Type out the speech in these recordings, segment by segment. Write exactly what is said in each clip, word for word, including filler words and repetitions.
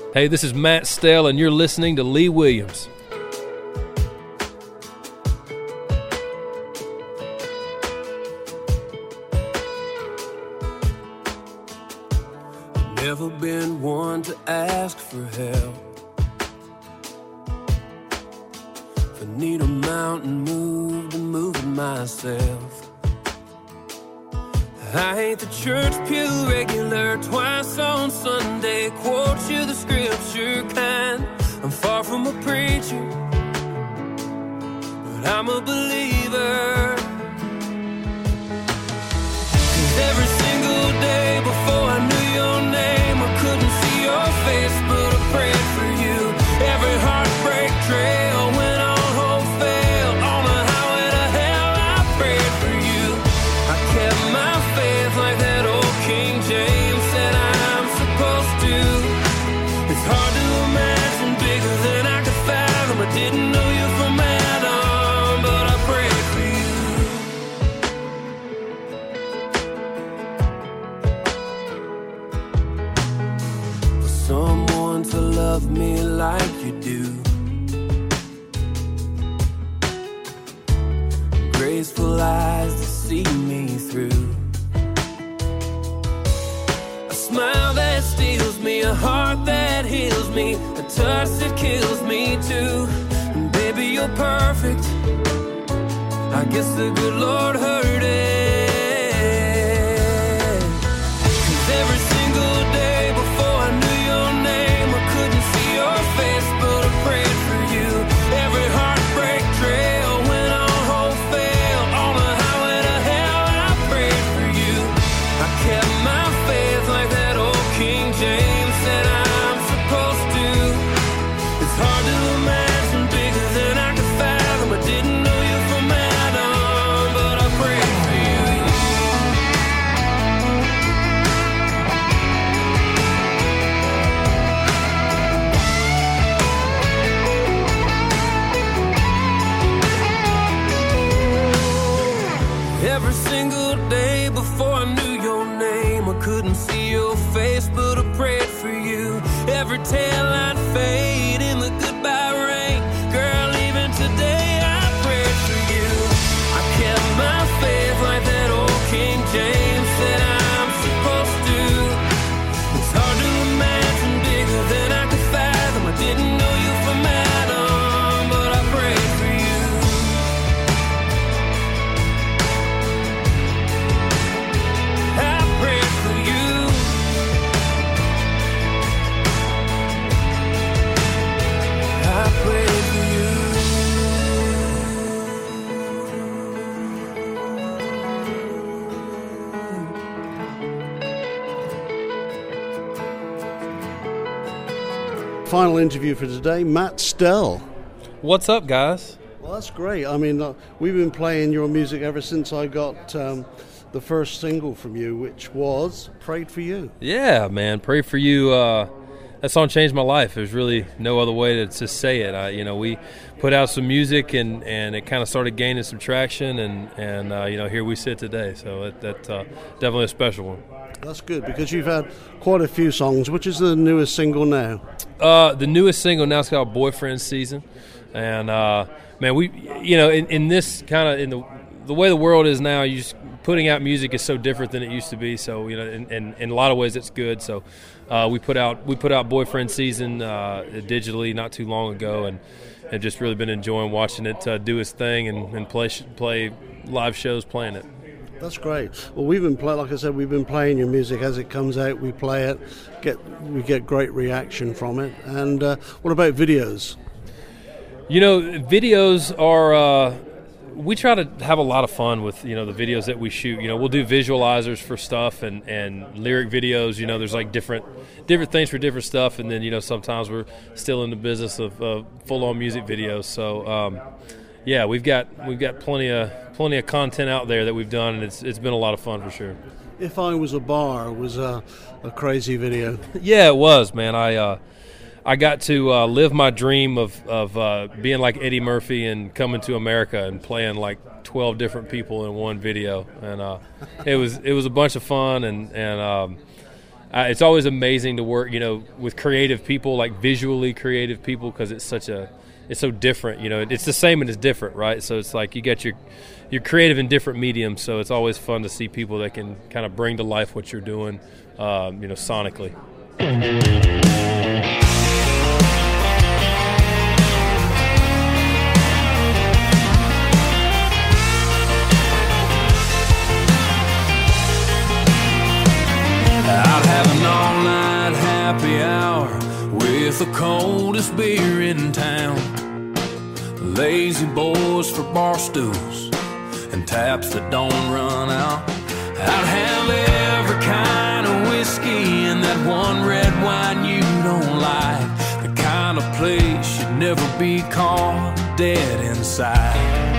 Hey, this is Matt Stell, and you're listening to Lee Williams. Never been one to ask for help. If I need a mountain moved, I'm moving myself. I ain't the church pew regular, twice on Sunday, quote you the scripture kind. I'm far from a preacher, but I'm a believer. 'Cause every single day before I knew your name, I couldn't see your face, but I prayed for you. Every heartbreak trail went on hope failed, on the highway to hell I prayed for you. I kept my faith like that old King James said I'm supposed to. It's hard to imagine bigger than I could fathom. I didn't know you from Adam, but I prayed for you. For someone to love me like you do, graceful eyes to see me through, a smile that steals me, a heart that heals me, a touch that kills me too. And baby, you're perfect. I guess the good Lord heard it. 'Cause every single day before I knew your name, I couldn't see your face, but I prayed for you. Every heartbreak trail went on hope failed, on the highway to hell I prayed for you. I kept my faith like that old King James said I'm supposed to. It's hard to imagine bigger than I could fathom. I didn't know you from Adam, but I prayed for you. Every single day before I knew your name, I couldn't see your face, but I prayed for you. Every tail I'd fade in the goodbye rain, girl, even today I prayed for you. I kept my faith like that old King James said I'm supposed to. It's hard to imagine bigger than I could fathom. I didn't know you from Adam, but I prayed for you. I prayed for you. I prayed for you. Final interview for today, Matt Stell. What's up, guys? Well, that's great. I mean, uh, we've been playing your music ever since I got um, the first single from you, which was Prayed for You. Yeah, man, Pray for You. Uh, that song changed my life. There's really no other way to, to say it. I, you know, we put out some music, and, and it kind of started gaining some traction, and, and uh, you know, here we sit today. So that, that's uh, definitely a special one. That's good, because you've had quite a few songs. Which is the newest single now? Uh, the newest single now is called Boyfriend Season. And, uh, man, we, you know, in, in this kind of, in the the way the world is now, you just, putting out music is so different than it used to be. So, you know, in, in, in a lot of ways it's good. So uh, we put out we put out Boyfriend Season uh, digitally not too long ago, and have just really been enjoying watching it uh, do its thing and, and play play live shows playing it. That's great. Well, we've been play, like I said, we've been playing your music as it comes out. We play it, get we get great reaction from it. And uh, what about videos? You know, videos are. Uh, we try to have a lot of fun with, you know, the videos that we shoot. You know, we'll do visualizers for stuff and, and lyric videos. You know, there's like different different things for different stuff. And then, you know, sometimes we're still in the business of uh, full-on music videos. So, um, yeah, we've got we've got plenty of plenty of content out there that we've done, and it's it's been a lot of fun for sure. If I Was a Bar was a, a crazy video. Yeah, it was, man. I uh, I got to uh, live my dream of of uh, being like Eddie Murphy and Coming to America and playing like twelve different people in one video, and uh, it was it was a bunch of fun, and and um, uh, it's always amazing to work, you know, with creative people, like visually creative people, because it's such a it's so different. You know, it's the same and it's different, right? So it's like you get your you're creative in different mediums, so it's always fun to see people that can kind of bring to life what you're doing, um, you know, sonically. I'd have an all-night happy hour with the coldest beer in town. Lazy boys for bar stools and taps that don't run out. I'd have every kind of whiskey and that one red wine you don't like. The kind of place you'd never be caught dead inside.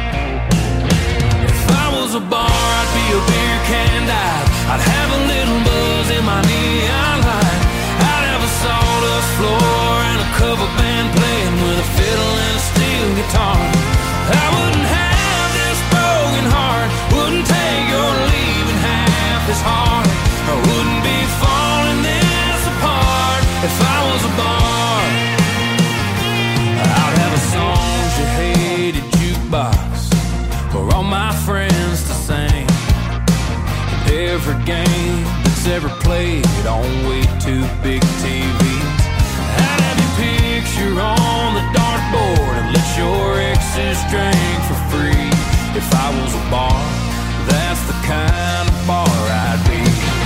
If I was a bar, I'd be a beer can dive. I'd have a little buzz in my neon light. I'd have a sawdust floor and a cover band playing with a fiddle and a steel guitar. I wouldn't have this broken heart, wouldn't take your leaving half as hard. I wouldn't be falling this apart if I was a bar. I'd have a songs you hated jukebox for all my friends to sing. And every game that's ever played on way too big T Vs. I'd have your picture on the dartboard and let your exes drink for free. If I was a bar, that's the kind of bar I'd be.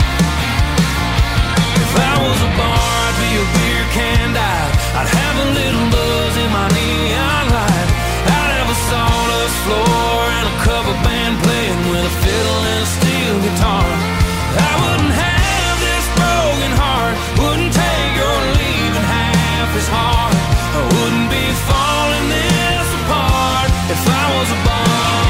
If I was a bar, I'd be a beer can dive. I'd have a little buzz in my neon light. I'd have a sawdust floor and a cover band playing with a fiddle and a steel guitar. I wouldn't have this broken heart, wouldn't take your leaving half as hard. I wouldn't be falling this apart if I was a bar.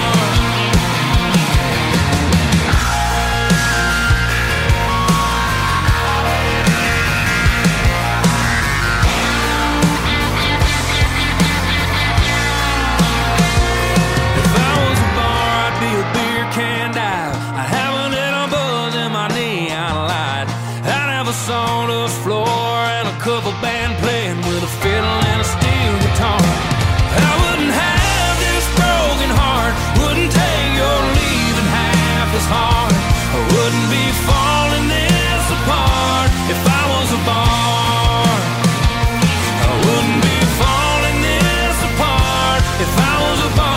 Sawdust floor and a cover band playing with a fiddle and a steel guitar. I wouldn't have this broken heart, wouldn't take your leaving half as hard. I wouldn't be falling this apart if I was a bar. I wouldn't be falling this apart if I was a bar.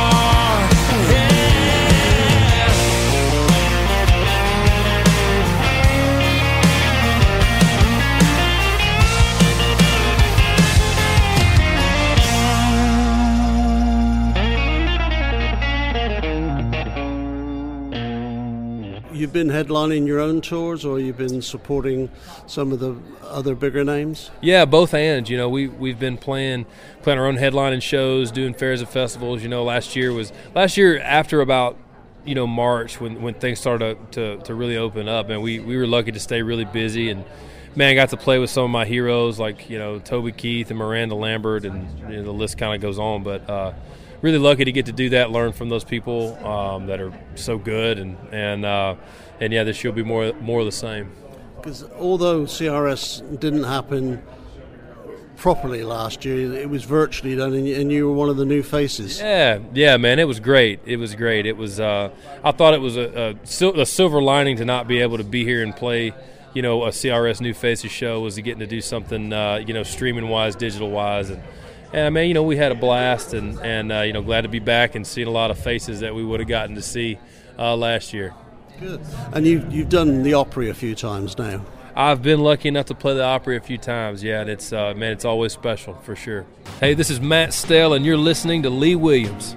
You've been headlining your own tours, or you've been supporting some of the other bigger names? Yeah, both and. You know, we we've been playing playing our own headlining shows, doing fairs and festivals. You know, last year was last year after about you know March when, when things started to, to to really open up, and we we were lucky to stay really busy. And man, I got to play with some of my heroes like you know Toby Keith and Miranda Lambert, and you know, the list kind of goes on. But uh, really lucky to get to do that, learn from those people um, that are so good, and and uh, and yeah, this year will be more more of the same. Because although C R S didn't happen properly last year, it was virtually done, and you were one of the new faces. Yeah, yeah, man, it was great. It was great. It was. Uh, I thought it was a, a, a silver lining to not be able to be here and play. You know, a C R S New Faces show was getting to do something. Uh, you know, streaming wise, digital wise, and. Yeah, man, you know, we had a blast, and, and uh, you know, glad to be back and seeing a lot of faces that we would have gotten to see uh, last year. Good. And you've, you've done the Opry a few times now. I've been lucky enough to play the Opry a few times, yeah, and it's, uh, man, it's always special, for sure. Hey, this is Matt Stell, and you're listening to Lee Williams.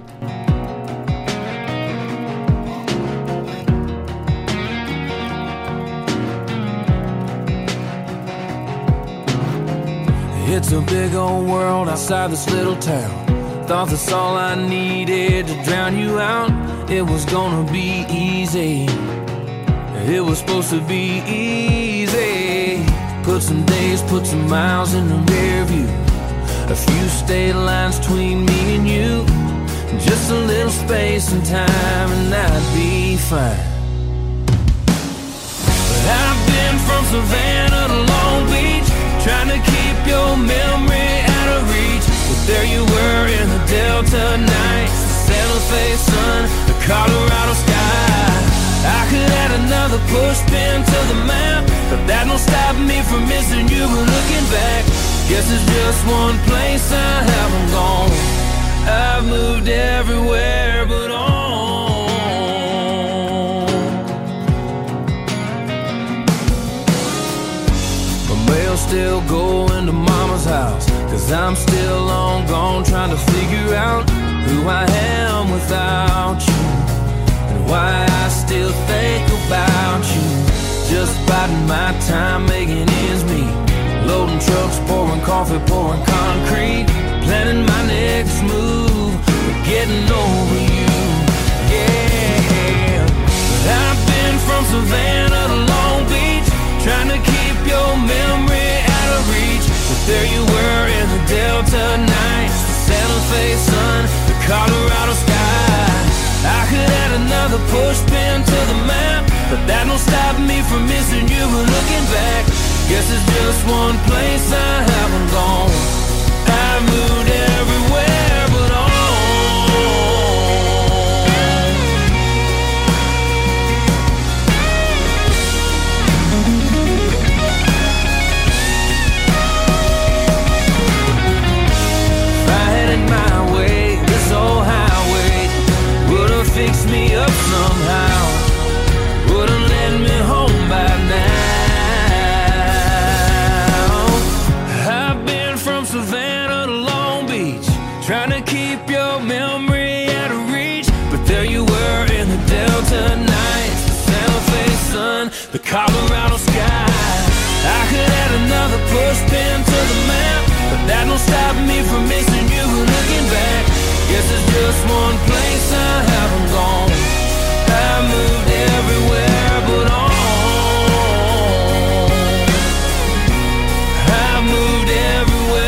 It's a big old world outside this little town. Thought that's all I needed to drown you out. It was gonna be easy. It was supposed to be easy. Put some days, put some miles in the rear view. A few state lines between me and you. Just a little space and time and I'd be fine. But I've been been from Savannah to Long Beach, trying to keep your memory out of reach. But there you were in the Delta nights, the Santa Fe sun, the Colorado sky. I could add another push pin to the map, but that don't stop me from missing you. But looking back, guess it's just one place I haven't gone. I've moved everywhere but on. My mail's still going to mama's house, cause I'm still long gone trying to figure out who I am without you, and why I still think about you. Just biding my time making ends meet, loading trucks, pouring coffee, pouring concrete, planning my next move, getting over you, yeah. But I've been from Savannah to Long Beach, trying to keep your memory out of reach. But there you were in the Delta nights, the Santa Fe sun, the Colorado sky. I could add another push pin to the map, but that don't stop me from missing you. But looking back, guess it's just one place I haven't gone. I moved everywhere but on. If I had it my way, this old highway would've fixed me up somehow, would've led me home by now. Savannah to Long Beach, trying to keep your memory out of reach. But there you were in the Delta nights, the Santa Fe sun, the Colorado sky. I could add another push pin to the map, but that don't stop me from missing you. Looking back, guess it's just one place I haven't gone. I moved everywhere but on. I moved everywhere.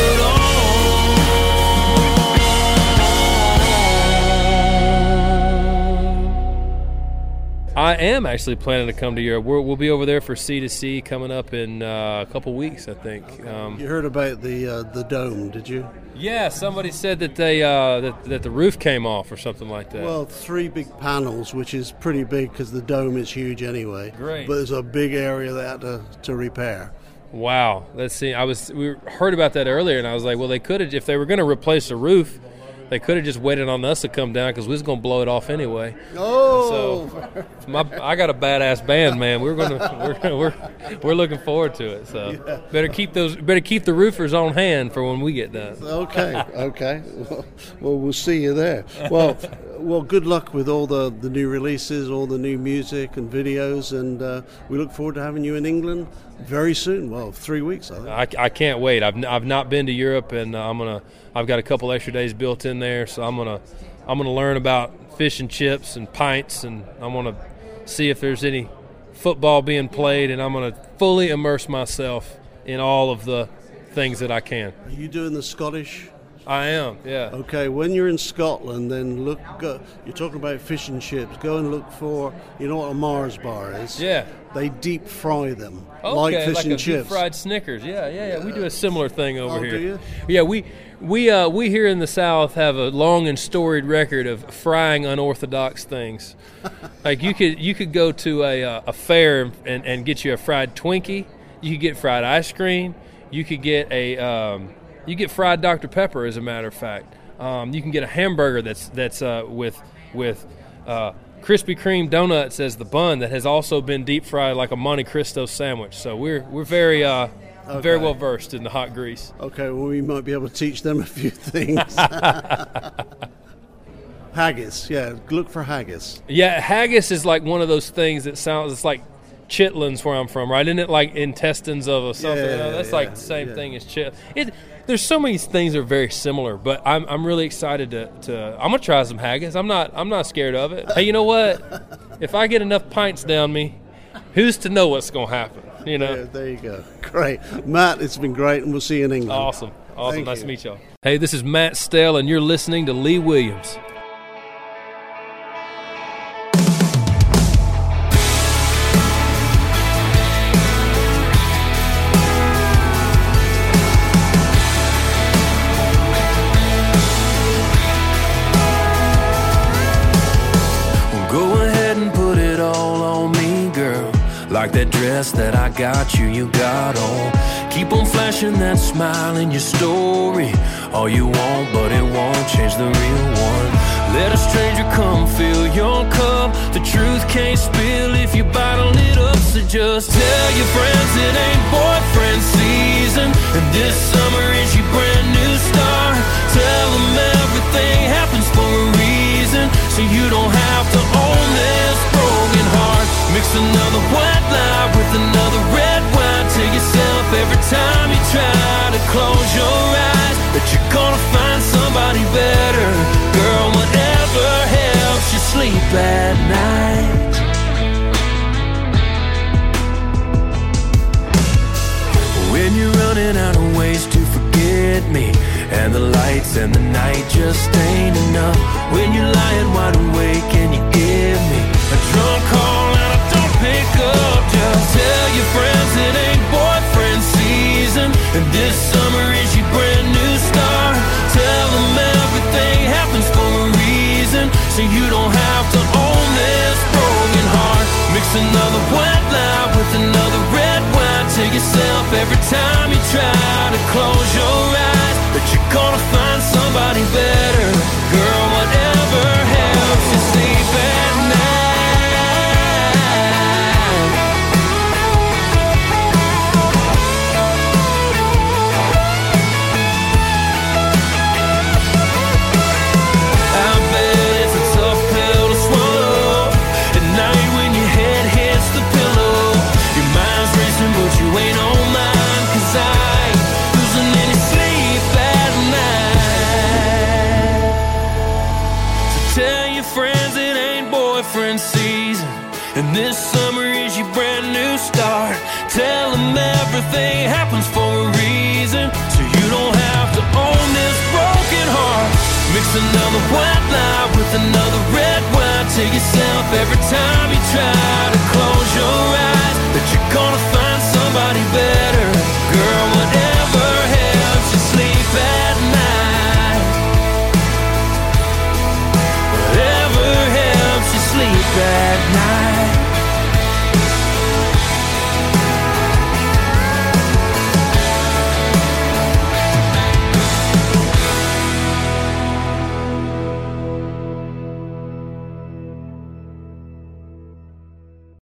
I am actually planning to come to Europe. We're, we'll be over there for C two C coming up in uh, a couple weeks, I think. Um, You heard about the uh, the dome, did you? yeah, somebody said that they uh, that, that the roof came off or something like that. Well, three big panels, which is pretty big because the dome is huge anyway. Great. But there's a big area they had to, to repair. Wow, let's see. I was we heard about that earlier, and I was like, well, they could have if they were going to replace the roof. They could have just waited on us to come down because we was gonna blow it off anyway. Oh, so my, I got a badass band, man. We're gonna we're we're we're looking forward to it. So yeah. better keep those better keep the roofers on hand for when we get done. Okay, okay. Well, well, we'll see you there. Well, well, good luck with all the, the new releases, all the new music and videos, and uh, we look forward to having you in England very soon. Well, three weeks, I think. I, I can't wait. I've I've not been to Europe, and uh, I'm gonna. I've got a couple extra days built in there, so I'm gonna I'm gonna learn about fish and chips and pints, and I'm gonna see if there's any football being played, and I'm gonna fully immerse myself in all of the things that I can. Are you doing the Scottish? I am, yeah. Okay, when you're in Scotland, then look. Uh, you're talking about fish and chips. Go and look for, you know what a Mars bar is? Yeah. They deep fry them okay, like fish like and a chips. Deep fried Snickers. Yeah, yeah, yeah. We do a similar thing over Oh, here. do you? Yeah, we we uh, we here in the South have a long and storied record of frying unorthodox things. Like you could you could go to a uh, a fair and, and get you a fried Twinkie. You could get fried ice cream. You could get a um, you get fried Doctor Pepper. As a matter of fact, um, you can get a hamburger that's that's uh, with with. Uh, Krispy Kreme donuts as the bun that has also been deep fried like a Monte Cristo sandwich. So we're we're very uh, okay. very well versed in the hot grease. Okay, well we might be able to teach them a few things. Haggis, yeah. Look for haggis. Yeah, haggis is like one of those things that sounds. It's like chitlins where I'm from, right? Isn't it like intestines of a something? Yeah, you know, that's yeah, like the same yeah. thing as chit. It. There's so many things that are very similar, but I'm I'm really excited to, to I'm gonna try some haggis. I'm not I'm not scared of it. Hey, you know what? If I get enough pints down me, who's to know what's gonna happen? You know. Yeah, there you go. Great, Matt. It's been great, and we'll see you in England. Awesome, awesome. Thank nice you. to meet y'all. Hey, this is Matt Stell, and you're listening to Lee Williams. that dress that I got you, you got on. Keep on flashing that smile in your story. All you want, but it won't change the real one. Let a stranger come fill your cup. The truth can't spill if you bottle it up. So just tell your friends it ain't boyfriend season, and this summer is your brand new start. Tell them everything happens for a reason, so you don't have to own this broken heart. Mix another white lie with another red wine. Tell yourself every time you try to close your eyes that you're gonna find somebody better. Girl, whatever helps you sleep at night. When you're running out of ways to forget me, and the lights and the night just ain't enough. When you're lying wide awake and you give me a drunk call and I don't pick up, just tell your friends it ain't boyfriend season, and this summer is your brand new start. Tell them everything happens for a reason, so you don't have to own this broken heart. Mix another white lie with another red wine. Tell yourself every time you try to close your eyes that you're gonna find somebody better. Girl, whatever helps you sleep at night. I bet it's a tough pill to swallow at night when your head hits the pillow. Your mind's racing but you ain't on mine, 'cause I ain't losing any sleep at night. So tell your friends it ain't boyfriend season, and this summer is your brand new start. Tell them everything happens for a reason, so you don't have to own this broken heart. Mix another white lie with another red wine. Tell yourself every time you try to close your eyes